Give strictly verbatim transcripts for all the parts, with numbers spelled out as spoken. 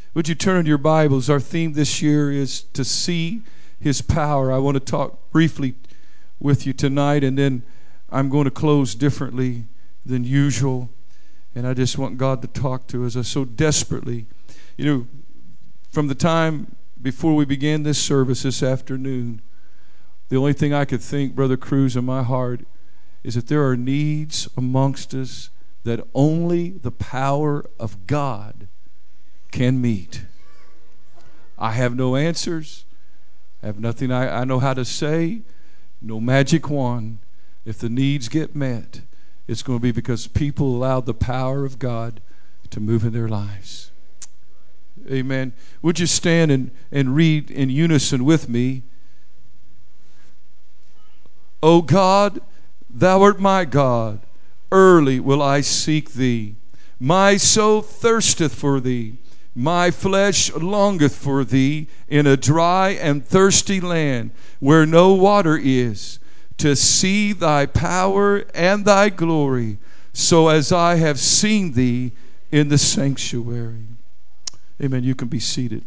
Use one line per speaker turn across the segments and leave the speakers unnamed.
Would you turn in your Bibles? Our theme this year is to see His power. I want to talk briefly with you tonight, and then I'm going to close differently than usual. And I just want God to talk to us. I so desperately, you know, from the time before we began this service this afternoon, the only thing I could think, Brother Cruz, in my heart is that there are needs amongst us that only the power of God can meet. I have no answers. I have nothing I, I know how to say. No magic wand. If the needs get met, it's going to be because people allowed the power of God to move in their lives. Amen. Would you stand and, and read in unison with me? O God, thou art my God. Early will I seek thee. My soul thirsteth for thee. My flesh longeth for thee in a dry and thirsty land where no water is, to see thy power and thy glory, so as I have seen thee in the sanctuary. Amen. You can be seated.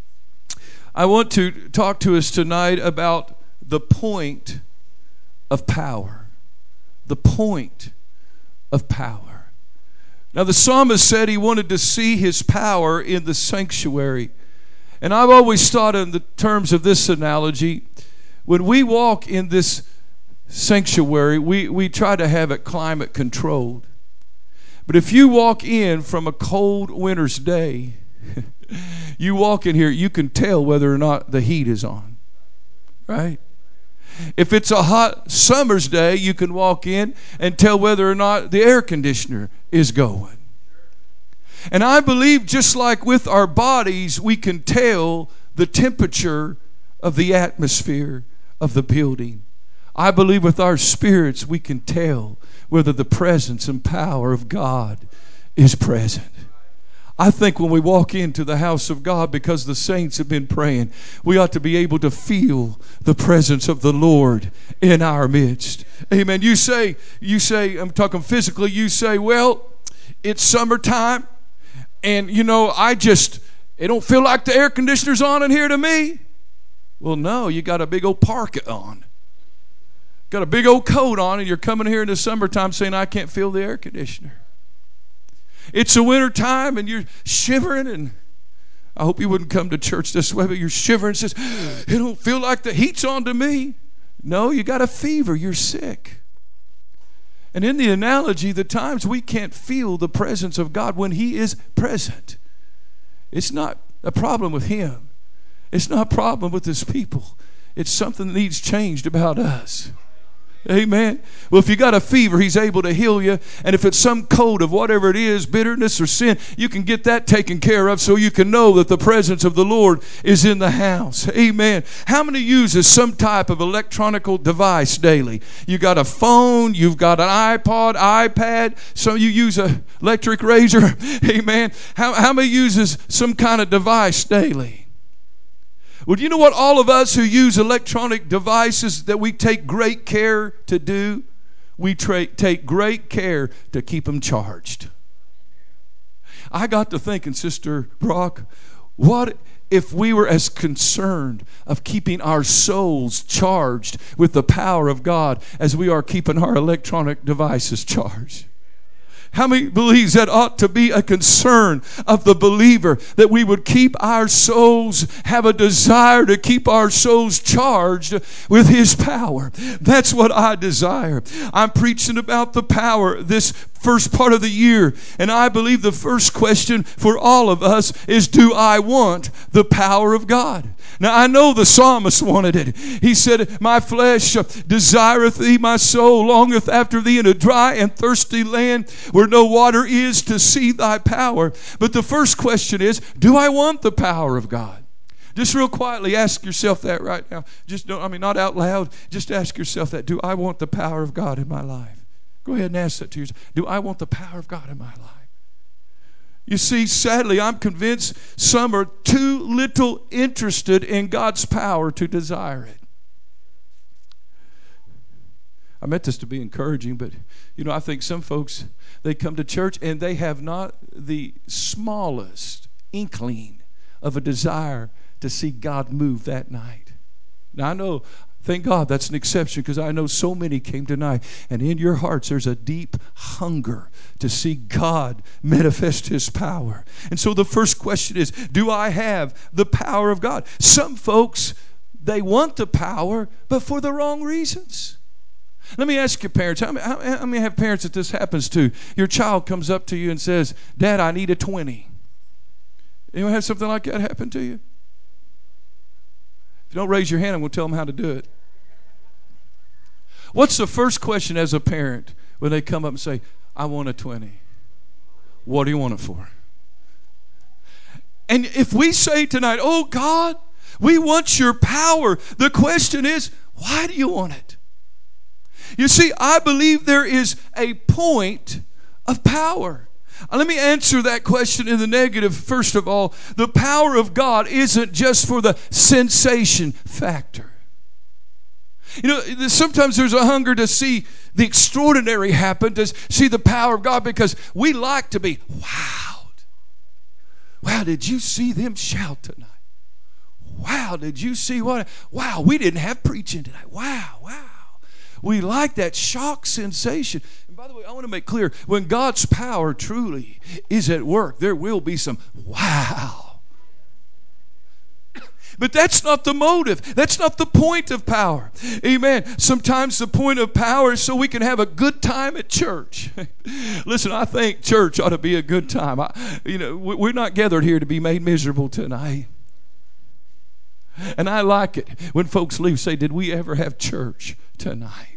I want to talk to us tonight about the point of power. The point of power. Now, the psalmist said he wanted to see his power in the sanctuary. And I've always thought in the terms of this analogy, when we walk in this sanctuary, we, we try to have it climate controlled. But if you walk in from a cold winter's day, you walk in here, you can tell whether or not the heat is on. Right? If it's a hot summer's day, you can walk in and tell whether or not the air conditioner is going. And I believe just like with our bodies, we can tell the temperature of the atmosphere of the building. I believe with our spirits, we can tell whether the presence and power of God is present. I think when we walk into the house of God, because the saints have been praying, we ought to be able to feel the presence of the Lord in our midst. Amen. You say, you say, I'm talking physically, you say, well, it's summertime, and you know, I just, it don't feel like the air conditioner's on in here to me. Well, no, you got a big old parka on. Got a big old coat on, and you're coming here in the summertime saying, I can't feel the air conditioner. It's a winter time and you're shivering, and I hope you wouldn't come to church this way, but you're shivering and says, it don't feel like the heat's on to me. No, you got a fever. You're sick. And in the analogy, the times we can't feel the presence of God when He is present, it's not a problem with Him. It's not a problem with His people. It's something that needs changed about us. Amen. Well, if you got a fever, He's able to heal you. And if it's some cold of whatever it is, bitterness or sin, you can get that taken care of so you can know that the presence of the Lord is in the house. Amen. How many uses some type of electronic device daily? You got a phone, you've got an iPod, iPad, so you use an electric razor. Amen. How, how many uses some kind of device daily? Well, do you know what all of us who use electronic devices that we take great care to do? We tra- take great care to keep them charged. I got to thinking, Sister Brock, what if we were as concerned of keeping our souls charged with the power of God as we are keeping our electronic devices charged? How many believes that ought to be a concern of the believer, that we would keep our souls, have a desire to keep our souls charged with His power? That's what I desire. I'm preaching about the power this first part of the year, and I believe the first question for all of us is, do I want the power of God? Now, I know the psalmist wanted it. He said, my flesh desireth thee, my soul longeth after thee in a dry and thirsty land where no water is, to see thy power. But the first question is, do I want the power of God? Just real quietly ask yourself that right now. Just don't, I mean, not out loud. Just ask yourself that. Do I want the power of God in my life? Go ahead and ask that to yourself. Do I want the power of God in my life? You see, sadly, I'm convinced some are too little interested in God's power to desire it. I meant this to be encouraging, but, you know, I think some folks, they come to church and they have not the smallest inkling of a desire to see God move that night. Now I know, thank God that's an exception, because I know so many came tonight, and in your hearts there's a deep hunger to see God manifest His power. And so the first question is, do I have the power of God? Some folks, they want the power, but for the wrong reasons. Let me ask you, parents, how many, how, how many have parents that this happens to? Your child comes up to you and says, Dad, I need a twenty. Anyone have something like that happen to you? If you don't raise your hand, I'm going to tell them how to do it. What's the first question as a parent when they come up and say, I want a twenty? What do you want it for? And if we say tonight, oh God, we want your power, the question is, why do you want it? You see, I believe there is a point of power. Let me answer that question in the negative. First of all, the power of God isn't just for the sensation factor. You know, sometimes there's a hunger to see the extraordinary happen, to see the power of God, because we like to be wowed. Wow, did you see them shout tonight? Wow, did you see what? Wow, we didn't have preaching tonight. Wow, wow. We like that shock sensation. And by the way, I want to make clear, when God's power truly is at work, there will be some wow. But that's not the motive. That's not the point of power. Amen. Sometimes the point of power is so we can have a good time at church. Listen, I think church ought to be a good time. I, you know, we're not gathered here to be made miserable tonight. And I like it when folks leave, say, did we ever have church tonight?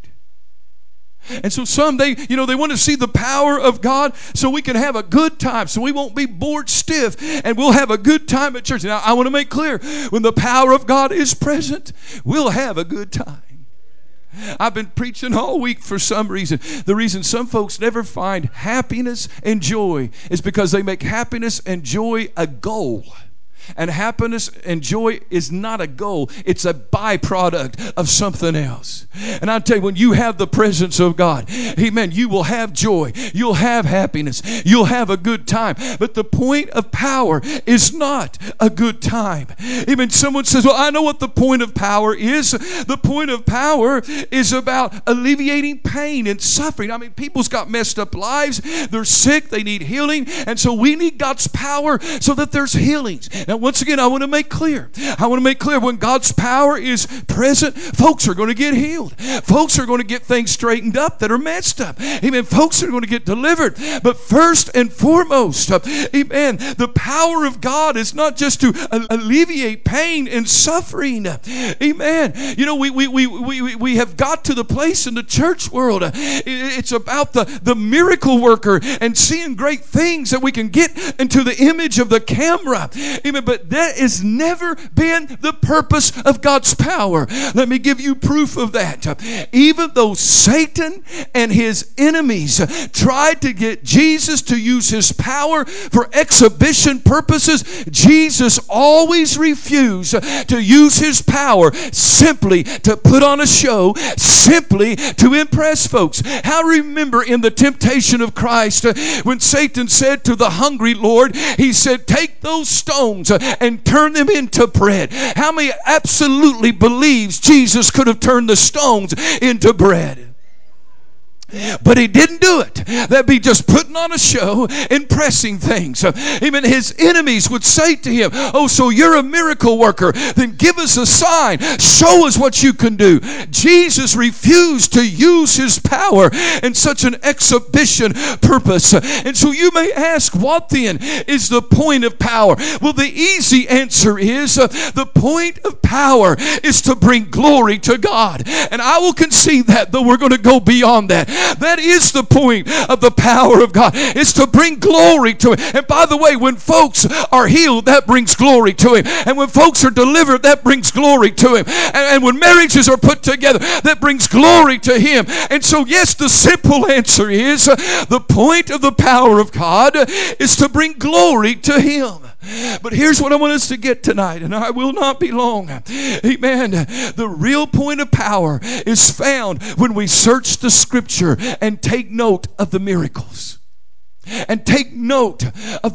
And so some, they, you know, they want to see the power of God so we can have a good time, so we won't be bored stiff, and we'll have a good time at church. Now, I want to make clear, when the power of God is present, we'll have a good time. I've been preaching all week for some reason. The reason some folks never find happiness and joy is because they make happiness and joy a goal. And happiness and joy is not a goal. It's a byproduct of something else. And I tell you, when you have the presence of God, amen, you will have joy. You'll have happiness. You'll have a good time. But the point of power is not a good time. Amen. Someone says, well, I know what the point of power is. The point of power is about alleviating pain and suffering. I mean, people's got messed up lives. They're sick. They need healing. And so we need God's power so that there's healings. Now, once again, I want to make clear. I want to make clear, when God's power is present, folks are going to get healed. Folks are going to get things straightened up that are messed up. Amen. Folks are going to get delivered. But first and foremost, amen, the power of God is not just to alleviate pain and suffering. Amen. You know, we, we, we, we, we have got to the place in the church world. It's about the, the miracle worker and seeing great things that we can get into the image of the camera. Amen. But that has never been the purpose of God's power. Let me give you proof of that. Even though Satan and his enemies tried to get Jesus to use his power for exhibition purposes, Jesus always refused to use his power simply to put on a show, simply to impress folks. How remember in the temptation of Christ, when Satan said to the hungry Lord, he said, take those stones and turn them into bread. How many absolutely believes Jesus could have turned the stones into bread? But he didn't do it. That'd be just putting on a show, impressing things. Even his enemies would say to him, oh, so you're a miracle worker. Then give us a sign. Show us what you can do. Jesus refused to use his power in such an exhibition purpose. And so you may ask, what then is the point of power? Well, the easy answer is uh, the point of power is to bring glory to God. And I will concede that, though we're going to go beyond that. That is the point of the power of God. It's to bring glory to Him. And by the way, when folks are healed, that brings glory to Him. And when folks are delivered, that brings glory to Him. And, and when marriages are put together, that brings glory to Him. And so, yes, the simple answer is uh, the point of the power of God is to bring glory to Him. But here's what I want us to get tonight, and I will not be long. Amen. The real point of power is found when we search the Scripture and take note of the miracles. And take note of the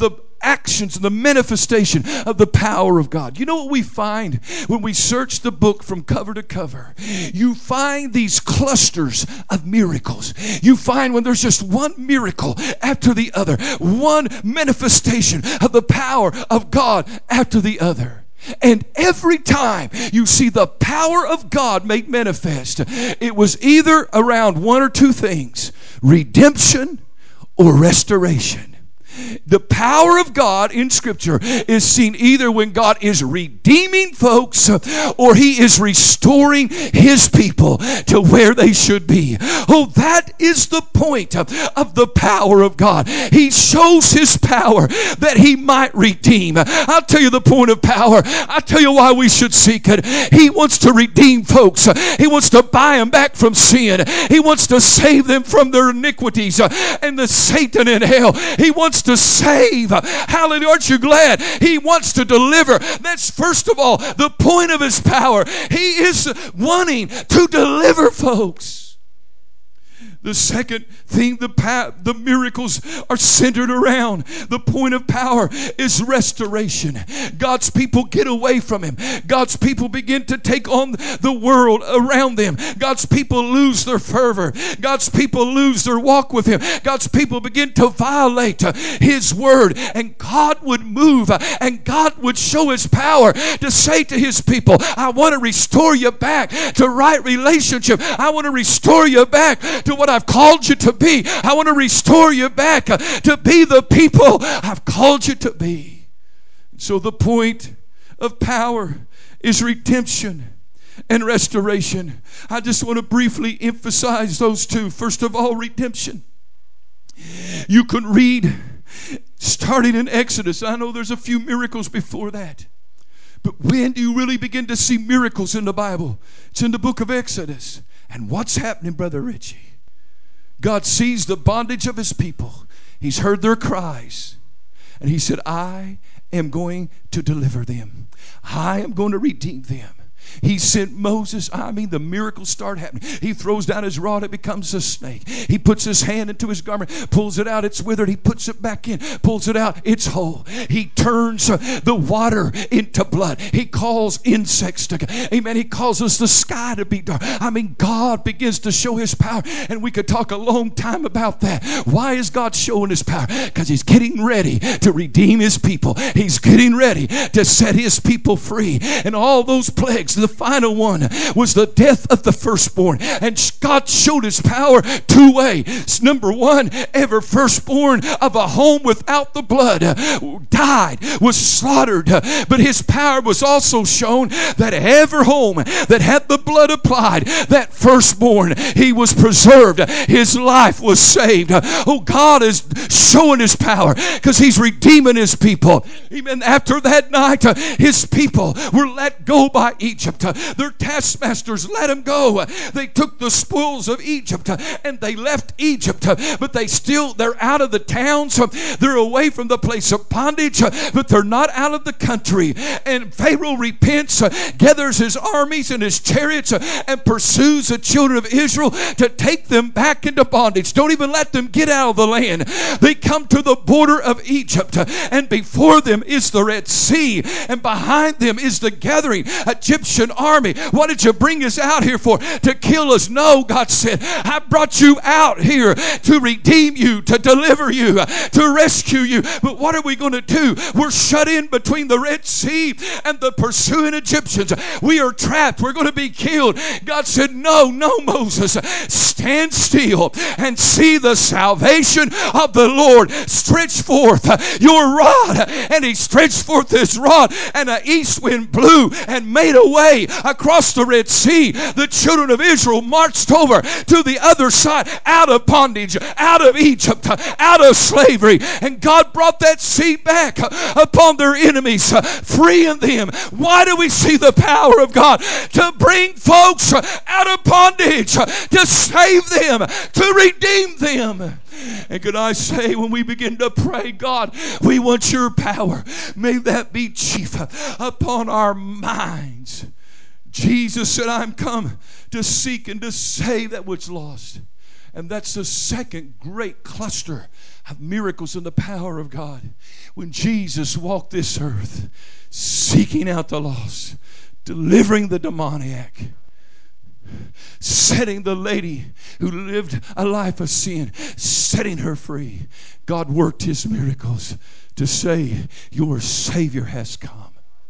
actions and the manifestation of the power of God. You know what we find when we search the book from cover to cover? You find these clusters of miracles. You find when there's just one miracle after the other, one manifestation of the power of God after the other. And every time you see the power of God made manifest, it was either around one or two things: redemption or restoration. The power of God in Scripture is seen either when God is redeeming folks or He is restoring His people to where they should be. Oh, that is the point of, of the power of God. He shows His power that He might redeem. I'll tell you the point of power. I'll tell you why we should seek it. He wants to redeem folks. He wants to buy them back from sin. He wants to save them from their iniquities and the Satan in hell. He wants to save. Hallelujah. Aren't you glad? He wants to deliver. That's first of all the point of His power. He is wanting to deliver folks. The second thing the, pa- the miracles are centered around, the point of power, is restoration. God's people get away from Him. God's people begin to take on the world around them. God's people lose their fervor. God's people lose their walk with Him. God's people begin to violate His word. And God would move and God would show His power to say to His people, I want to restore you back to right relationship. I want to restore you back to what I've called you to be. I want to restore you back to be the people I've called you to be. So the point of power is redemption and restoration. I just want to briefly emphasize those two. First of all, redemption. You can read starting in Exodus. I know there's a few miracles before that. But when do you really begin to see miracles in the Bible? It's in the book of Exodus. And what's happening, Brother Richie? God sees the bondage of His people. He's heard their cries. And He said, I am going to deliver them. I am going to redeem them. He sent Moses. I mean, the miracles start happening. He throws down his rod, it becomes a snake. He puts his hand into his garment, pulls it out, it's withered. He puts it back in, pulls it out, it's whole. He turns the water into blood. He calls insects to, amen. He causes the sky to be dark. I mean, God begins to show His power, and we could talk a long time about that. Why is God showing His power? Because He's getting ready to redeem His people. He's getting ready to set His people free. And all those plagues, the final one was the death of the firstborn. And God showed His power two ways. Number one, every firstborn of a home without the blood died, was slaughtered. But His power was also shown that every home that had the blood applied, that firstborn, he was preserved. His life was saved. Oh, God is showing His power because He's redeeming His people. Even after that night, His people were let go by Egypt. Their taskmasters let them go. They took the spoils of Egypt and they left Egypt, but they still, they're out of the towns. They're away from the place of bondage, but they're not out of the country. And Pharaoh repents, gathers his armies and his chariots, and pursues the children of Israel to take them back into bondage. Don't even let them get out of the land. They come to the border of Egypt, and before them is the Red Sea, and behind them is the gathering Egyptian army. What did you bring us out here for? To kill us? No, God said, I brought you out here to redeem you, to deliver you, to rescue you. But what are we going to do? We're shut in between the Red Sea and the pursuing Egyptians. We are trapped. We're going to be killed. God said, no, no, Moses, stand still and see the salvation of the Lord. Stretch forth your rod. And He stretched forth His rod, and an east wind blew and made a way across the Red Sea. The children of Israel marched over to the other side, out of bondage, out of Egypt, out of slavery. And God brought that sea back upon their enemies, freeing them. Why do we see the power of God? To bring folks out of bondage, to save them, to redeem them. And could I say, when we begin to pray, God, we want your power. May that be chief upon our minds. Jesus said, I'm come to seek and to save that which lost. And that's the second great cluster of miracles and the power of God. When Jesus walked this earth, seeking out the lost, delivering the demoniac, setting the lady who lived a life of sin, setting her free. God worked his miracles to say, your Savior has come.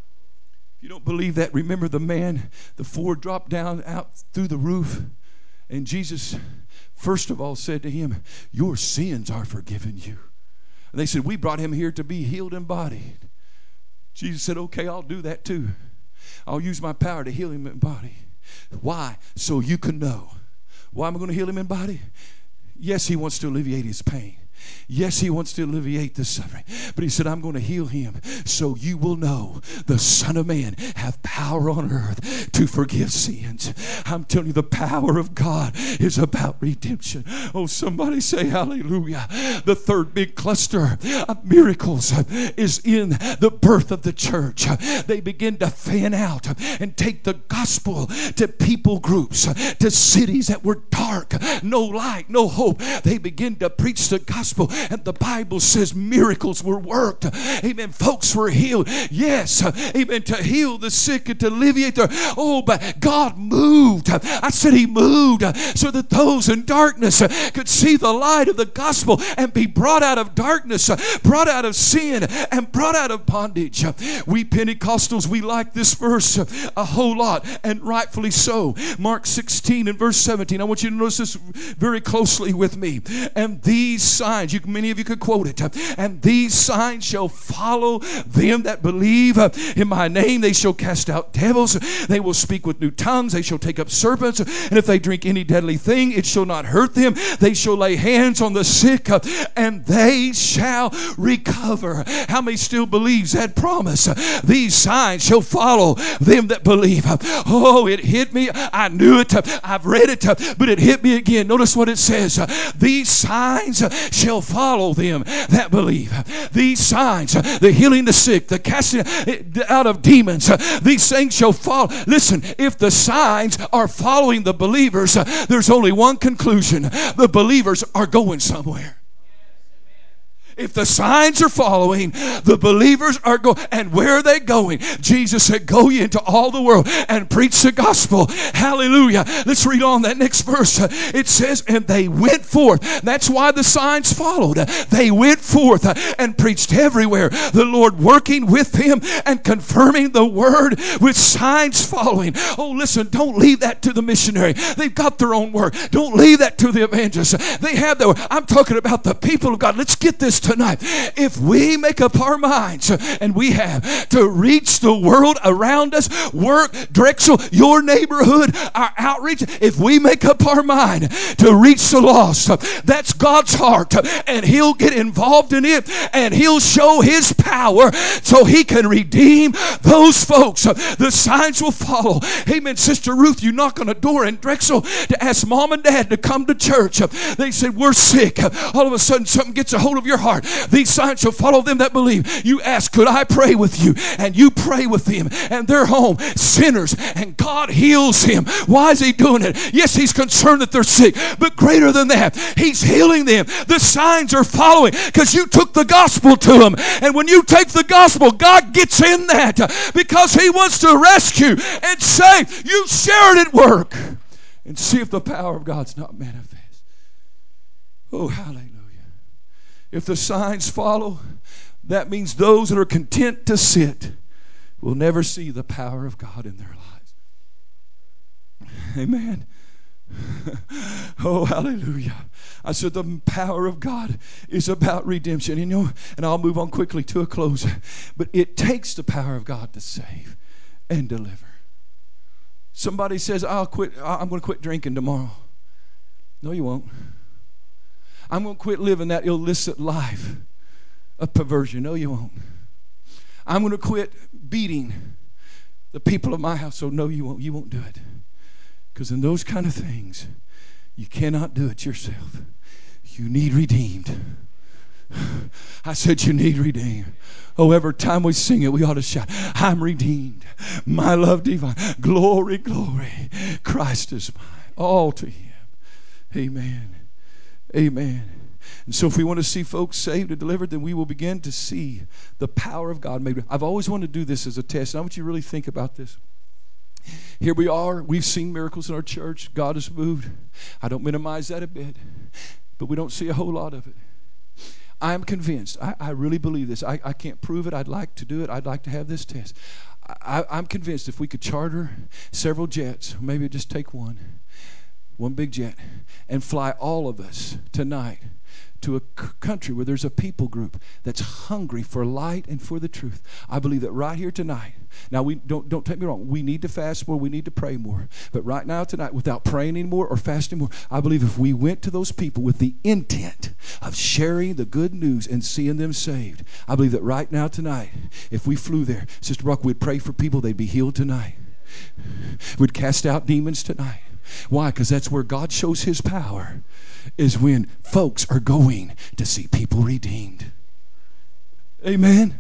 If you don't believe that, remember the man, the four dropped down out through the roof, and Jesus first of all said to him, your sins are forgiven you. And they said, we brought him here to be healed in body. Jesus said, okay, I'll do that too. I'll use my power to heal him in body. Why? So you can know. Why am I going to heal him in body? Yes, he wants to alleviate his pain. Yes, he wants to alleviate the suffering. But he said, I'm going to heal him so you will know the Son of Man have power on earth to forgive sins. I'm telling you, the power of God is about redemption. Oh, somebody say hallelujah. The third big cluster of miracles is in the birth of the church. They begin to fan out and take the gospel to people groups, to cities that were dark, no light, no hope. They begin to preach the gospel. And the Bible says miracles were worked. Amen. Folks were healed. Yes. Amen. To heal the sick and to alleviate their. Oh, but God moved. I said he moved so that those in darkness could see the light of the gospel and be brought out of darkness, brought out of sin, and brought out of bondage. We Pentecostals, we like this verse a whole lot, and rightfully so. Mark sixteen and verse seventeen. I want you to notice this very closely with me. And these signs, you, many of you could quote it. And these signs shall follow them that believe in my name. They shall cast out devils. They will speak with new tongues. They shall take up serpents. And if they drink any deadly thing, it shall not hurt them. They shall lay hands on the sick and they shall recover. How many still believes that promise? These signs shall follow them that believe. Oh, it hit me. I knew it. I've read it, but it hit me again. Notice what it says. These signs shall follow them that believe. These signs, the healing the sick, the casting out of demons, these things shall follow. Listen, if the signs are following the believers, there's only one conclusion. The believers are going somewhere. If the signs are following, the believers are going. And where are they going? Jesus said, go ye into all the world and preach the gospel. Hallelujah. Let's read on that next verse. It says, and they went forth. That's why the signs followed. They went forth and preached everywhere. The Lord working with them and confirming the word with signs following. Oh, listen, don't leave that to the missionary. They've got their own work. Don't leave that to the evangelist. They have their work. I'm talking about the people of God. Let's get this tonight. If we make up our minds, and we have, to reach the world around us, work, Drexel, your neighborhood, our outreach, if we make up our mind to reach the lost, that's God's heart, and he'll get involved in it, and he'll show his power so he can redeem those folks. The signs will follow. Amen. Sister Ruth, you knock on a door in Drexel to ask mom and dad to come to church. They said, we're sick. All of a sudden something gets a hold of your heart. These signs shall follow them that believe. You ask, could I pray with you? And you pray with them, and they're home sinners, and God heals him. Why is he doing it? Yes, he's concerned that they're sick, but greater than that, he's healing them. The signs are following because you took the gospel to them. And when you take the gospel, God gets in that because he wants to rescue and save. You share it at work and see if the power of God's not manifest. Oh, hallelujah. If the signs follow, that means those that are content to sit will never see the power of God in their lives. Amen. Oh, hallelujah. I said the power of God is about redemption. You know, and I'll move on quickly to a close. But it takes the power of God to save and deliver. Somebody says, I'll quit, I'm going to quit drinking tomorrow. No, you won't. I'm going to quit living that illicit life of perversion. No, you won't. I'm going to quit beating the people of my household. No, you won't. You won't do it. Because in those kind of things, you cannot do it yourself. You need redeemed. I said you need redeemed. Oh, every time we sing it, we ought to shout, I'm redeemed. My love divine. Glory, glory. Christ is mine. All to him. Amen. Amen. And so if we want to see folks saved and delivered, then we will begin to see the power of God. Maybe I've always wanted to do this as a test, and I want you to really think about this. Here we are. We've seen miracles in our church. God has moved. I don't minimize that a bit, but we don't see a whole lot of it. I'm convinced. I, I really believe this. I, I can't prove it. I'd like to do it. I'd like to have this test. I, I'm convinced if we could charter several jets, maybe just take one, one big jet, and fly all of us tonight to a c- country where there's a people group that's hungry for light and for the truth. I believe that right here tonight. Now, we don't don't take me wrong. We need to fast more. We need to pray more. But right now tonight, without praying anymore or fasting more, I believe if we went to those people with the intent of sharing the good news and seeing them saved, I believe that right now tonight, if we flew there, Sister Brock, we'd pray for people. They'd be healed tonight. We'd cast out demons tonight. Why? Because that's where God shows his power, is when folks are going to see people redeemed. Amen.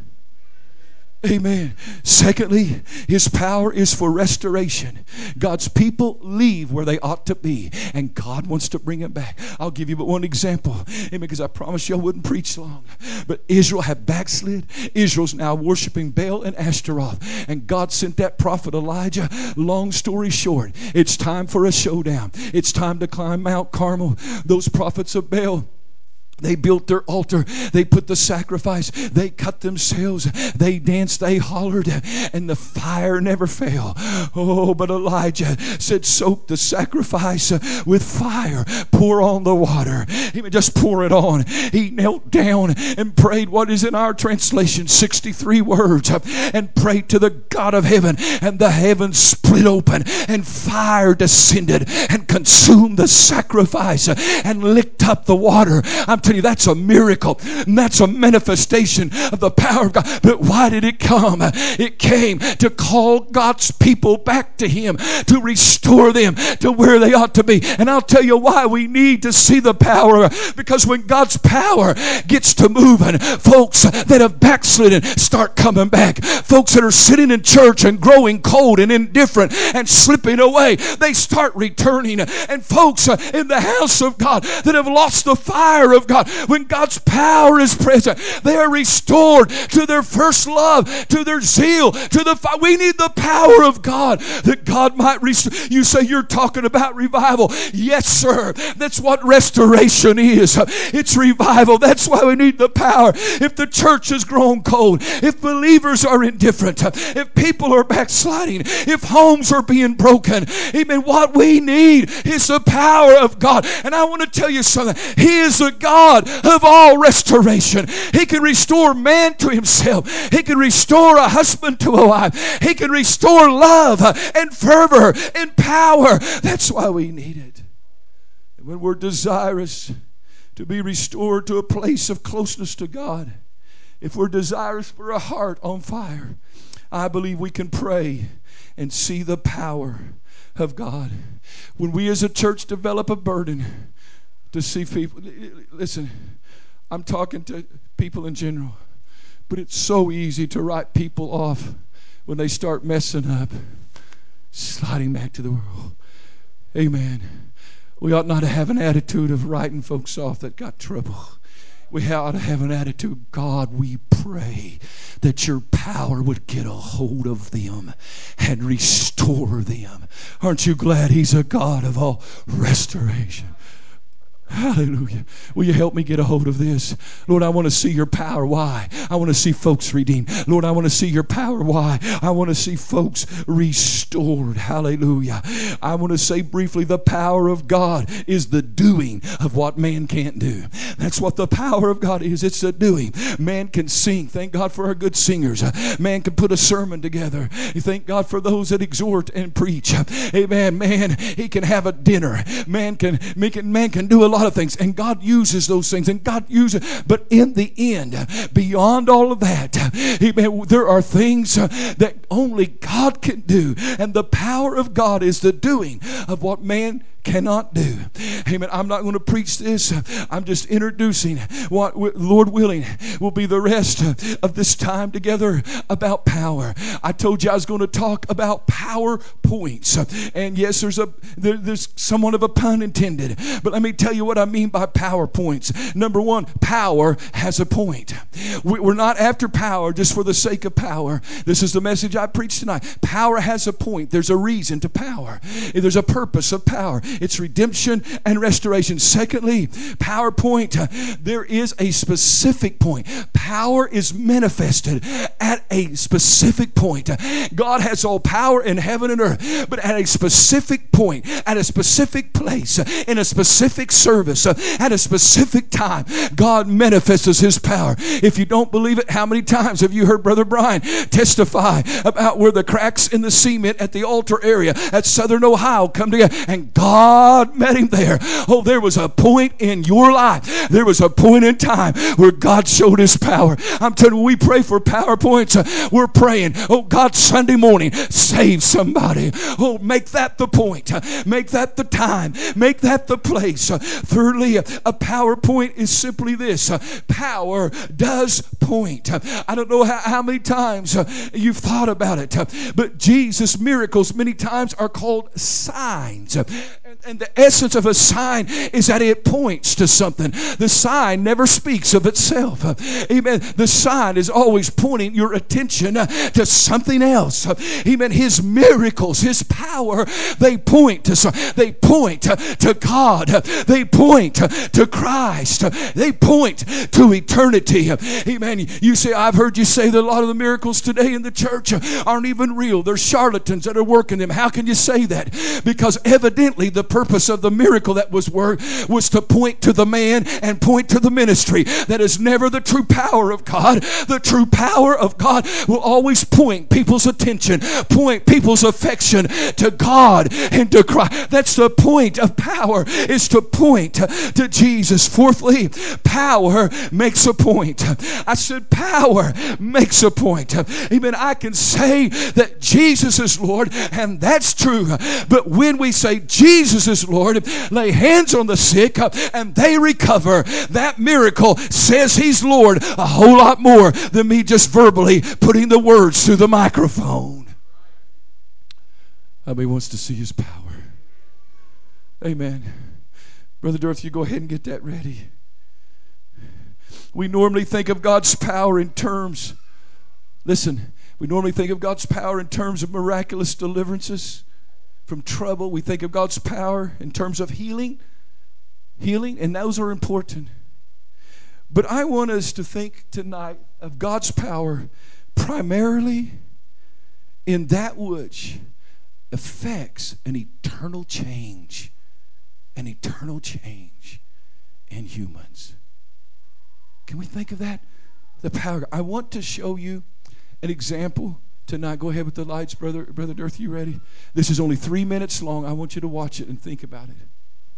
Amen. Secondly, his power is for restoration. God's people leave where they ought to be, and God wants to bring them back. I'll give you but one example, amen, because I promised you I wouldn't preach long. But Israel had backslid. Israel's now worshiping Baal and Ashtaroth, and God sent that prophet Elijah. Long story short, it's time for a showdown. It's time to climb Mount Carmel. Those prophets of Baal, they built their altar. They put the sacrifice. They cut themselves. They danced. They hollered. And the fire never fell. Oh, but Elijah said, soak the sacrifice with fire. Pour on the water. He would just pour it on. He knelt down and prayed what is in our translation, sixty-three words, and prayed to the God of heaven. And the heavens split open and fire descended and consumed the sacrifice and licked up the water. I'm telling you, that's a miracle. And that's a manifestation of the power of God. But why did it come? It came to call God's people back to him, to restore them to where they ought to be. And I'll tell you why we need to see the power. Because when God's power gets to moving, folks that have backslidden start coming back. Folks that are sitting in church and growing cold and indifferent and slipping away, they start returning. And folks in the house of God that have lost the fire of God, when God's power is present, they are restored to their first love, to their zeal, to the fire. We need the power of God, that God might restore. You say you're talking about revival. Yes, sir. That's what restoration is. It's revival. That's why we need the power. If the church has grown cold, if believers are indifferent, if people are backsliding, if homes are being broken, amen, what we need is the power of God. And I want to tell you something. He is a God of all restoration. He can restore man to himself. He can restore a husband to a wife. He can restore love and fervor and power. That's why we need it. And when we're desirous to be restored to a place of closeness to God, if we're desirous for a heart on fire, I believe we can pray and see the power of God. When we as a church develop a burden to see people, listen, I'm talking to people in general, but it's so easy to write people off when they start messing up, sliding back to the world. Amen. We ought not to have an attitude of writing folks off that got trouble. We ought to have an attitude, God, we pray that your power would get a hold of them and restore them. Aren't you glad he's a God of all restoration? Hallelujah. Will you help me get a hold of this? Lord, I want to see your power. Why? I want to see folks redeemed. Lord, I want to see your power. Why? I want to see folks restored. Hallelujah. I want to say briefly, the power of God is the doing of what man can't do. That's what the power of God is. It's the doing. Man can sing. Thank God for our good singers. Man can put a sermon together. Thank God for those that exhort and preach. Amen. Man, he can have a dinner. Man can, man can, man can do a lot of things, and God uses those things, and God uses, but in the end, beyond all of that, amen, there are things that that only God can do. And the power of God is the doing of what man cannot do. Amen. I'm not going to preach this. I'm just introducing what, Lord willing, will be the rest of this time together about power. I told you I was going to talk about power points. And yes, there's a there, there's somewhat of a pun intended. But let me tell you what I mean by power points. Number one, power has a point. We, we're not after power just for the sake of power. This is the message I preach tonight. Power has a point. There's a reason to power. There's a purpose of power. It's redemption and restoration. Secondly, PowerPoint, uh, there is a specific point. Power is manifested at a specific point. God has all power in heaven and earth, but at a specific point, at a specific place, in a specific service, at a specific time, God manifests His power. If you don't believe it, how many times have you heard Brother Brian testify about where the cracks in the cement at the altar area at Southern Ohio come together and God God met him there. Oh, there was a point in your life. There was a point in time where God showed His power. I'm telling you, we pray for PowerPoints. Uh, we're praying, oh God, Sunday morning, save somebody. Oh, make that the point. Uh, make that the time. Make that the place. Uh, thirdly, uh, a PowerPoint is simply this. Uh, power does point. Uh, I don't know how, how many times uh, you've thought about it, uh, but Jesus' miracles many times are called signs. Uh, And the essence of a sign is that it points to something. The sign never speaks of itself. Amen. The sign is always pointing your attention to something else. Amen. His miracles, His power, they point to something. They point to God. They point to Christ. They point to eternity. Amen. You say, I've heard you say that a lot of the miracles today in the church aren't even real. They're charlatans that are working them. How can you say that? Because evidently the purpose of the miracle that was worked was to point to the man and point to the ministry. That is never the true power of God. The true power of God will always point people's attention, point people's affection to God and to Christ. That's the point of power, is to point to Jesus. Fourthly, power makes a point. I said power makes a point. Amen. I can say that Jesus is Lord, and that's true. But when we say Jesus is Lord, lay hands on the sick, and they recover, that miracle says He's Lord a whole lot more than me just verbally putting the words through the microphone. Everybody wants to see His power. Amen. Brother Dorothy, you go ahead and get that ready. We normally think of God's power in terms, listen, we normally think of God's power in terms of miraculous deliverances from trouble. We think of God's power in terms of healing, healing, and those are important. But I want us to think tonight of God's power primarily in that which affects an eternal change, an eternal change in humans. Can we think of that? The power. I want to show you an example tonight. Go ahead with the lights, brother. Brother Dirth, you ready? This is only three minutes long. I want you to watch it and think about it.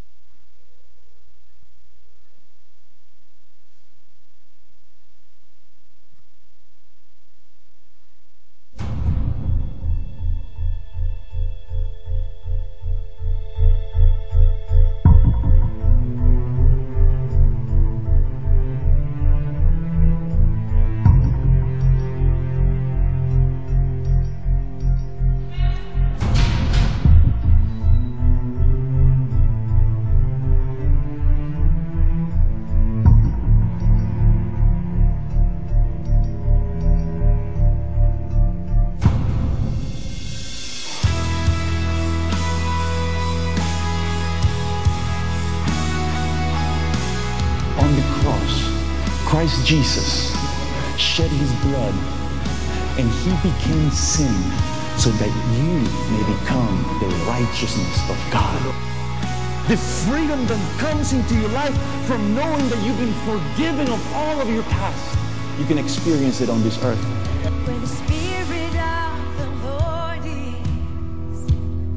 On the cross, Christ Jesus shed His blood and He became sin so that you may become the righteousness of God. The freedom that comes into your life from knowing that you've been forgiven of all of your past, you can experience it on this earth.
Where the Spirit of the Lord is,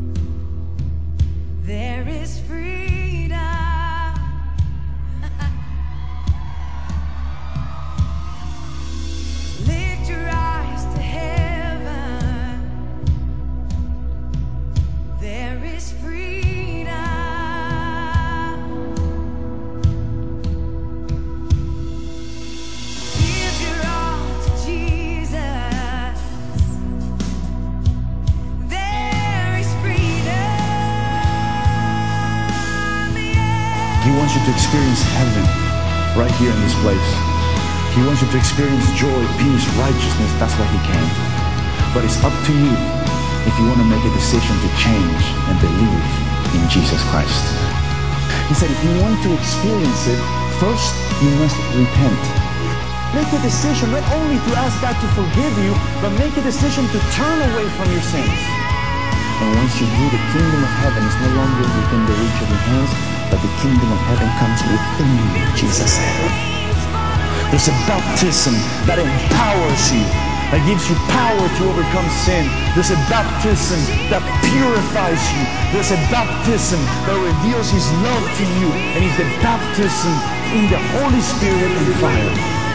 there is freedom. Lift your eyes to heaven.
right here in this place. He wants you to experience joy, peace, righteousness. That's why he came. But it's up to you if you want to make a decision to change and believe in Jesus Christ. He said, if you want to experience it, first you must repent. Make a decision not only to ask God to forgive you, but make a decision to turn away from your sins. And once you do, the kingdom of heaven is no longer within the reach of your hands, but the kingdom of heaven comes within you, Jesus said. There's a baptism that empowers you, that gives you power to overcome sin. There's a baptism that purifies you. There's a baptism that reveals His love to you, and it's the baptism in the Holy Spirit and fire.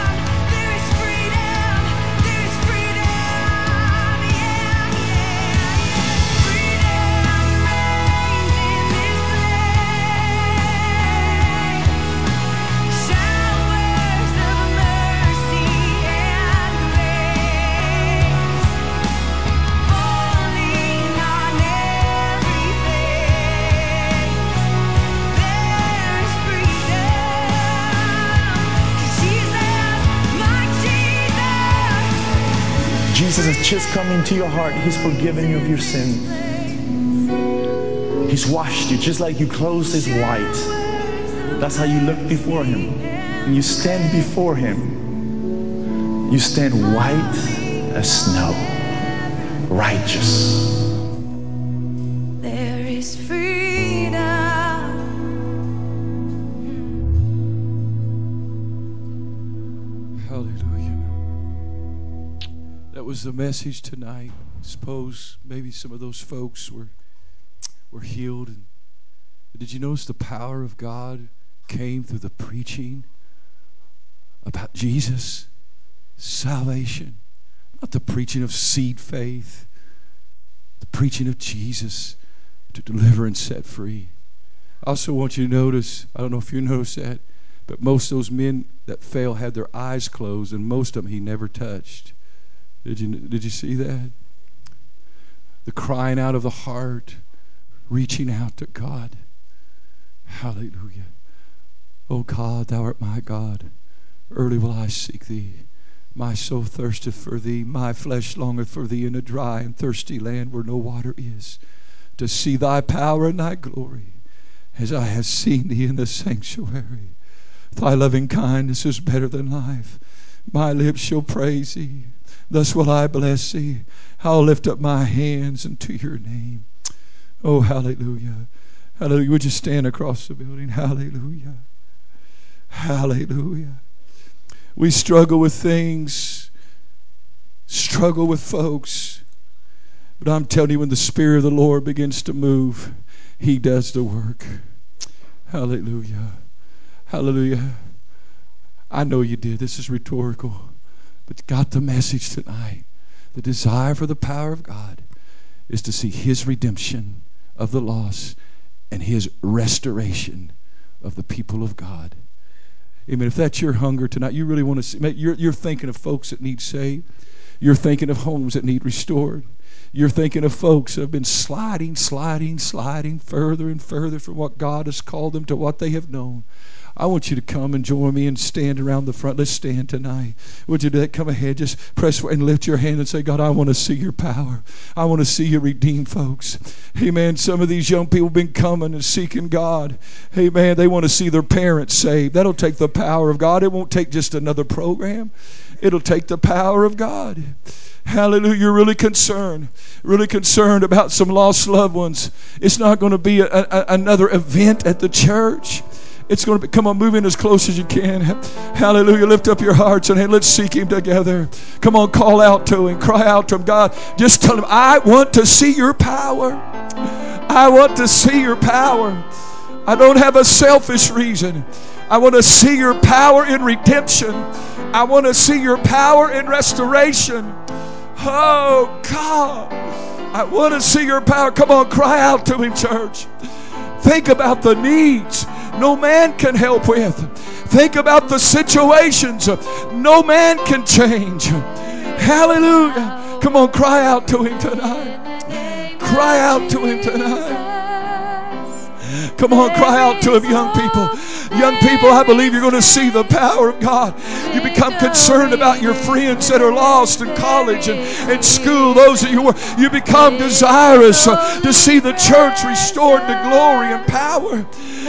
Jesus has just come into your heart. He's forgiven you of your sins. He's washed you just like your clothes is white. That's how you look before Him. When you stand before Him, you stand white as snow, righteous.
There is freedom.
Hallelujah. That was the message tonight. Suppose maybe some of those folks were were healed. And did you notice the power of God came through the preaching about Jesus, salvation, not the preaching of seed faith, the preaching of Jesus to deliver and set free. I also want you to notice, I don't know if you noticed that, but most of those men that fell had their eyes closed, and most of them He never touched. Did you, did you see that? The crying out of the heart, reaching out to God. Hallelujah. Oh God, Thou art my God. Early will I seek Thee. My soul thirsteth for Thee. My flesh longeth for Thee in a dry and thirsty land where no water is, to see Thy power and Thy glory as I have seen Thee in the sanctuary. Thy loving kindness is better than life. My lips shall praise Thee. Thus will I bless Thee. I'll lift up my hands unto Your name. Oh, hallelujah. Hallelujah. Would you stand across the building? Hallelujah. Hallelujah. We struggle with things, struggle with folks. But I'm telling you, when the Spirit of the Lord begins to move, He does the work. Hallelujah. Hallelujah. I know you did. This is rhetorical. But got the message tonight. The desire for the power of God is to see His redemption of the lost and His restoration of the people of God. Amen. If that's your hunger tonight, you really want to see, you're, you're thinking of folks that need saved. You're thinking of homes that need restored. You're thinking of folks that have been sliding, sliding, sliding further and further from what God has called them to what they have known. I want you to come and join me and stand around the front. Let's stand tonight. Would you do that? Come ahead. Just press and lift your hand and say, God, I want to see Your power. I want to see You redeem folks. Amen. Some of these young people have been coming and seeking God. Amen. They want to see their parents saved. That'll take the power of God. It won't take just another program. It'll take the power of God. Hallelujah. You're really concerned, really concerned about some lost loved ones. It's not going to be a, a, another event at the church. It's going to be, come on, move in as close as you can. Hallelujah. Lift up your hearts and hey, let's seek Him together. Come on, call out to Him. Cry out to Him. God, just tell Him, I want to see Your power. I want to see Your power. I don't have a selfish reason. I want to see Your power in redemption. I want to see Your power in restoration. Oh, God. I want to see Your power. Come on, cry out to Him, church. Think about the needs no man can help with. Think about the situations no man can change. Hallelujah. Come on, cry out to Him tonight. Cry out to Him tonight. Come on, cry out to Him, young people. Young people, I believe you're going to see the power of God. You become concerned about your friends that are lost in college and, and school. Those that you were, you become desirous uh, to see the church restored to glory and power.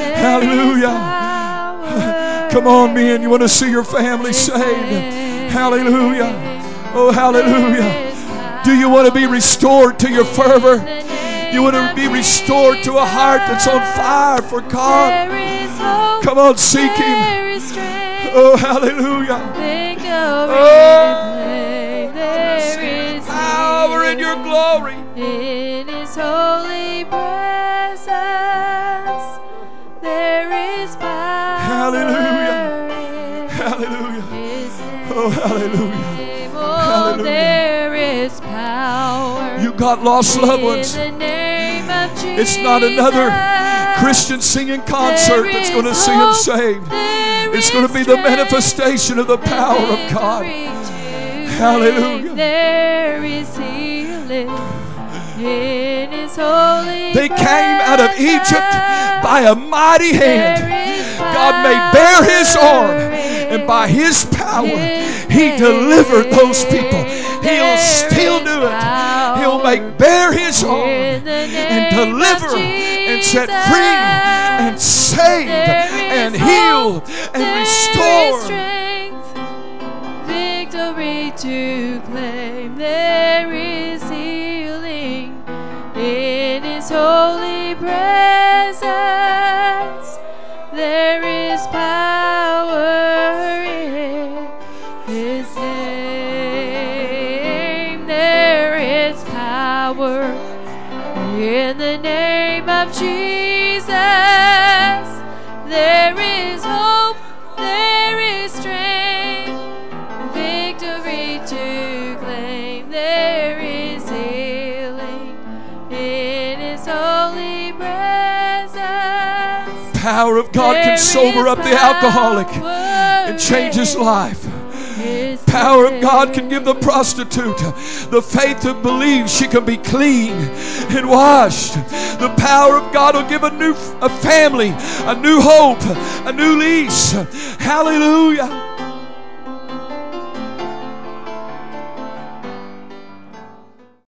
Hallelujah. Come on, men. You want to see your family saved. Hallelujah. Oh, hallelujah. Do you want to be restored to your fervor? You want to be restored to a heart that's on fire for God? Come on, seek Him. Oh, hallelujah. Oh, there is power in your glory.
In His holy presence, there is power.
Hallelujah. Hallelujah. Oh, hallelujah. Hallelujah.
There is power.
You got lost loved ones.
In the name of Jesus.
It's not another Christian singing concert that's going to see them saved. It's going to be the manifestation of the power of God. Hallelujah.
There is healing in His holy
They came out of Egypt by a mighty hand. God may bear His arm, and by His power, He delivered those people. He'll still do it. He'll make bare His arm and deliver and set free and save and heal and restore.
Victory to claim. There is healing in His holy presence. There is power in His name. There is power in the name of Jesus. There is hope. There is strength. Victory to claim. There is healing in His holy presence.
Power of God can sober up the alcoholic and change his life. Power of God can give the prostitute the faith to believe she can be clean and washed. The power of God will give a new a family, a new hope, a new lease. Hallelujah.